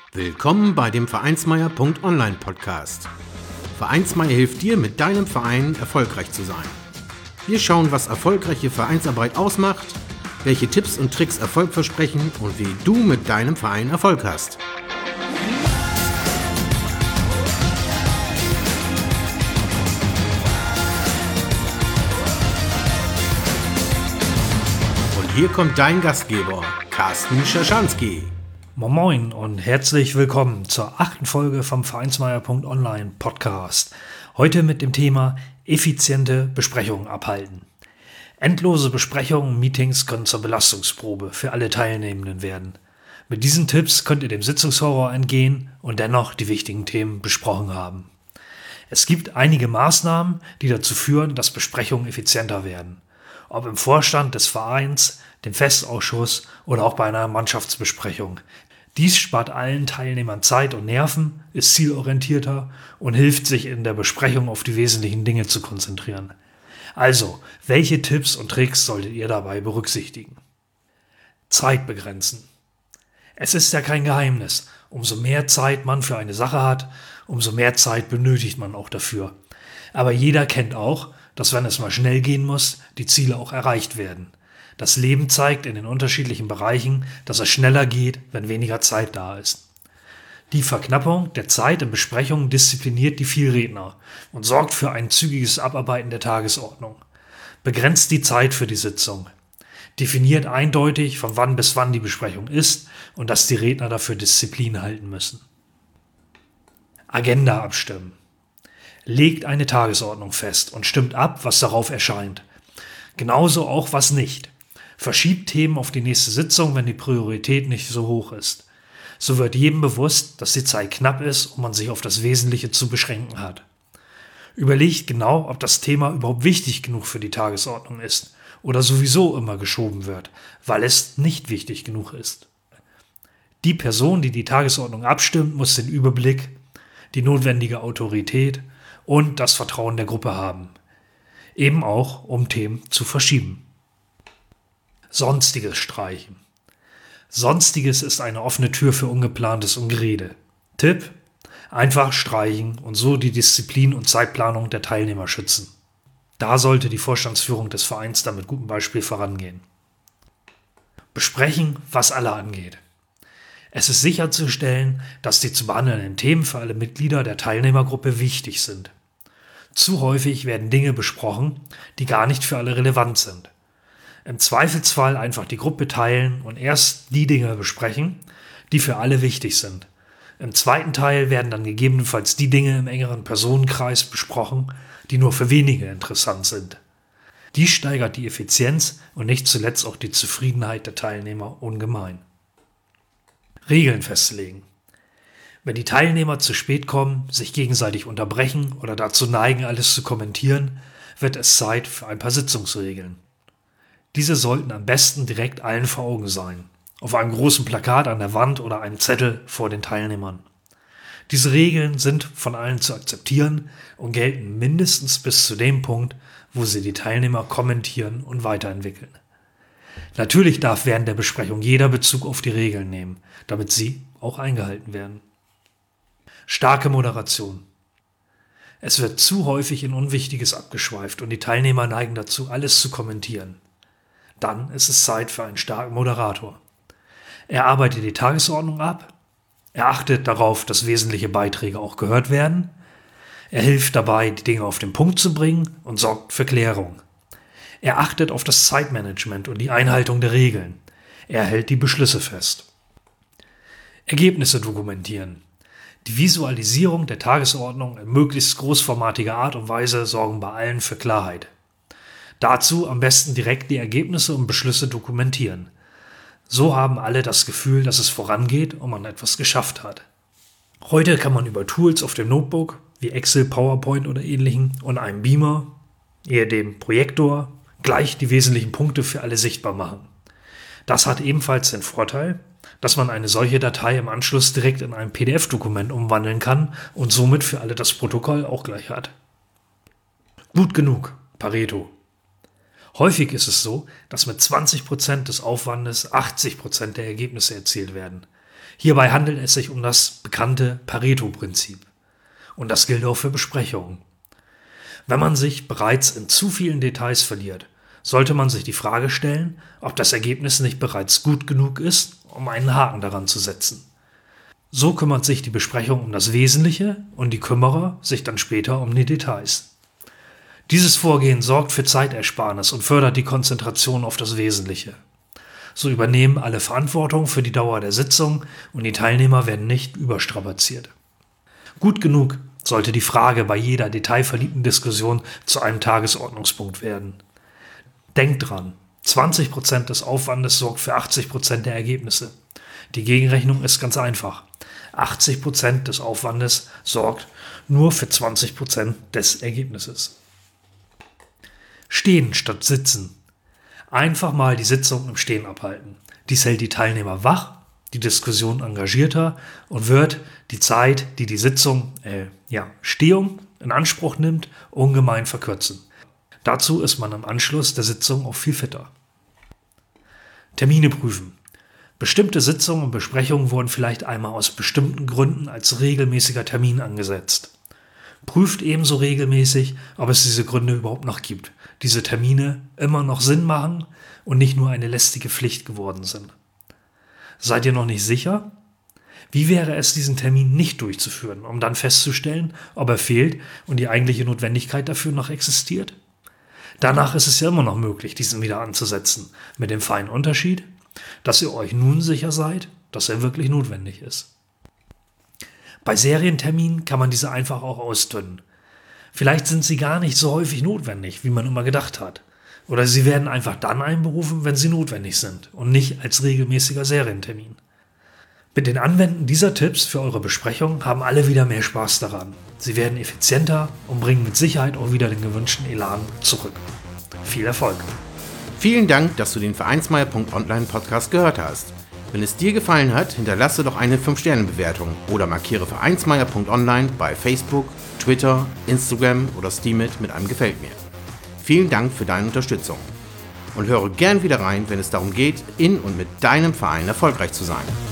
Willkommen bei dem Vereinsmeier.online Podcast. Vereinsmeier hilft dir, mit deinem Verein erfolgreich zu sein. Wir schauen, was erfolgreiche Vereinsarbeit ausmacht, welche Tipps und Tricks Erfolg versprechen und wie du mit deinem Verein Erfolg hast. Und hier kommt dein Gastgeber, Carsten Schaschanski. Moin und herzlich willkommen zur 8. Folge vom Vereinsmeier.online Podcast. Heute mit dem Thema effiziente Besprechungen abhalten. Endlose Besprechungen und Meetings können zur Belastungsprobe für alle Teilnehmenden werden. Mit diesen Tipps könnt ihr dem Sitzungshorror entgehen und dennoch die wichtigen Themen besprochen haben. Es gibt einige Maßnahmen, die dazu führen, dass Besprechungen effizienter werden. Ob im Vorstand des Vereins, dem Festausschuss oder auch bei einer Mannschaftsbesprechung. Dies spart allen Teilnehmern Zeit und Nerven, ist zielorientierter und hilft, sich in der Besprechung auf die wesentlichen Dinge zu konzentrieren. Also, welche Tipps und Tricks solltet ihr dabei berücksichtigen? Zeit begrenzen. Es ist ja kein Geheimnis, umso mehr Zeit man für eine Sache hat, umso mehr Zeit benötigt man auch dafür. Aber jeder kennt auch, dass wenn es mal schnell gehen muss, die Ziele auch erreicht werden. Das Leben zeigt in den unterschiedlichen Bereichen, dass es schneller geht, wenn weniger Zeit da ist. Die Verknappung der Zeit in Besprechungen diszipliniert die Vielredner und sorgt für ein zügiges Abarbeiten der Tagesordnung. Begrenzt die Zeit für die Sitzung. Definiert eindeutig, von wann bis wann die Besprechung ist und dass die Redner dafür Disziplin halten müssen. Agenda abstimmen. Legt eine Tagesordnung fest und stimmt ab, was darauf erscheint. Genauso auch was nicht. Verschiebt Themen auf die nächste Sitzung, wenn die Priorität nicht so hoch ist. So wird jedem bewusst, dass die Zeit knapp ist und man sich auf das Wesentliche zu beschränken hat. Überlegt genau, ob das Thema überhaupt wichtig genug für die Tagesordnung ist oder sowieso immer geschoben wird, weil es nicht wichtig genug ist. Die Person, die die Tagesordnung abstimmt, muss den Überblick, die notwendige Autorität und das Vertrauen der Gruppe haben. Eben auch, um Themen zu verschieben. Sonstiges streichen. Sonstiges ist eine offene Tür für Ungeplantes und Gerede. Tipp: einfach streichen und so die Disziplin und Zeitplanung der Teilnehmer schützen. Da sollte die Vorstandsführung des Vereins dann mit gutem Beispiel vorangehen. Besprechen, was alle angeht. Es ist sicherzustellen, dass die zu behandelnden Themen für alle Mitglieder der Teilnehmergruppe wichtig sind. Zu häufig werden Dinge besprochen, die gar nicht für alle relevant sind. Im Zweifelsfall einfach die Gruppe teilen und erst die Dinge besprechen, die für alle wichtig sind. Im zweiten Teil werden dann gegebenenfalls die Dinge im engeren Personenkreis besprochen, die nur für wenige interessant sind. Dies steigert die Effizienz und nicht zuletzt auch die Zufriedenheit der Teilnehmer ungemein. Regeln festlegen. Wenn die Teilnehmer zu spät kommen, sich gegenseitig unterbrechen oder dazu neigen, alles zu kommentieren, wird es Zeit für ein paar Sitzungsregeln. Diese sollten am besten direkt allen vor Augen sein, auf einem großen Plakat an der Wand oder einem Zettel vor den Teilnehmern. Diese Regeln sind von allen zu akzeptieren und gelten mindestens bis zu dem Punkt, wo sie die Teilnehmer kommentieren und weiterentwickeln. Natürlich darf während der Besprechung jeder Bezug auf die Regeln nehmen, damit sie auch eingehalten werden. Starke Moderation. Es wird zu häufig in Unwichtiges abgeschweift und die Teilnehmer neigen dazu, alles zu kommentieren. Dann ist es Zeit für einen starken Moderator. Er arbeitet die Tagesordnung ab, er achtet darauf, dass wesentliche Beiträge auch gehört werden, er hilft dabei, die Dinge auf den Punkt zu bringen und sorgt für Klärung. Er achtet auf das Zeitmanagement und die Einhaltung der Regeln. Er hält die Beschlüsse fest. Ergebnisse dokumentieren. Die Visualisierung der Tagesordnung in möglichst großformatiger Art und Weise sorgen bei allen für Klarheit. Dazu am besten direkt die Ergebnisse und Beschlüsse dokumentieren. So haben alle das Gefühl, dass es vorangeht und man etwas geschafft hat. Heute kann man über Tools auf dem Notebook, wie Excel, PowerPoint oder ähnlichen, und einem Beamer, eher dem Projektor, gleich die wesentlichen Punkte für alle sichtbar machen. Das hat ebenfalls den Vorteil, dass man eine solche Datei im Anschluss direkt in ein PDF-Dokument umwandeln kann und somit für alle das Protokoll auch gleich hat. Gut genug, Pareto. Häufig ist es so, dass mit 20% des Aufwandes 80% der Ergebnisse erzielt werden. Hierbei handelt es sich um das bekannte Pareto-Prinzip. Und das gilt auch für Besprechungen. Wenn man sich bereits in zu vielen Details verliert, sollte man sich die Frage stellen, ob das Ergebnis nicht bereits gut genug ist, um einen Haken daran zu setzen. So kümmert sich die Besprechung um das Wesentliche und die Kümmerer sich dann später um die Details. Dieses Vorgehen sorgt für Zeitersparnis und fördert die Konzentration auf das Wesentliche. So übernehmen alle Verantwortung für die Dauer der Sitzung und die Teilnehmer werden nicht überstrapaziert. Gut genug sollte die Frage bei jeder detailverliebten Diskussion zu einem Tagesordnungspunkt werden. Denkt dran, 20% des Aufwandes sorgt für 80% der Ergebnisse. Die Gegenrechnung ist ganz einfach. 80% des Aufwandes sorgt nur für 20% des Ergebnisses. Stehen statt sitzen. Einfach mal die Sitzung im Stehen abhalten. Dies hält die Teilnehmer wach, die Diskussion engagierter und wird die Zeit, die die Stehung in Anspruch nimmt, ungemein verkürzen. Dazu ist man im Anschluss der Sitzung auch viel fitter. Termine prüfen. Bestimmte Sitzungen und Besprechungen wurden vielleicht einmal aus bestimmten Gründen als regelmäßiger Termin angesetzt. Prüft ebenso regelmäßig, ob es diese Gründe überhaupt noch gibt, diese Termine immer noch Sinn machen und nicht nur eine lästige Pflicht geworden sind. Seid ihr noch nicht sicher? Wie wäre es, diesen Termin nicht durchzuführen, um dann festzustellen, ob er fehlt und die eigentliche Notwendigkeit dafür noch existiert? Danach ist es ja immer noch möglich, diesen wieder anzusetzen, mit dem feinen Unterschied, dass ihr euch nun sicher seid, dass er wirklich notwendig ist. Bei Serienterminen kann man diese einfach auch ausdünnen. Vielleicht sind sie gar nicht so häufig notwendig, wie man immer gedacht hat. Oder sie werden einfach dann einberufen, wenn sie notwendig sind und nicht als regelmäßiger Serientermin. Mit den Anwenden dieser Tipps für eure Besprechung haben alle wieder mehr Spaß daran. Sie werden effizienter und bringen mit Sicherheit auch wieder den gewünschten Elan zurück. Viel Erfolg! Vielen Dank, dass du den Vereinsmeier.online Podcast gehört hast. Wenn es dir gefallen hat, hinterlasse doch eine 5-Sterne-Bewertung oder markiere Vereinsmeier.online bei Facebook, Twitter, Instagram oder Steemit mit einem Gefällt mir. Vielen Dank für deine Unterstützung und höre gern wieder rein, wenn es darum geht, in und mit deinem Verein erfolgreich zu sein.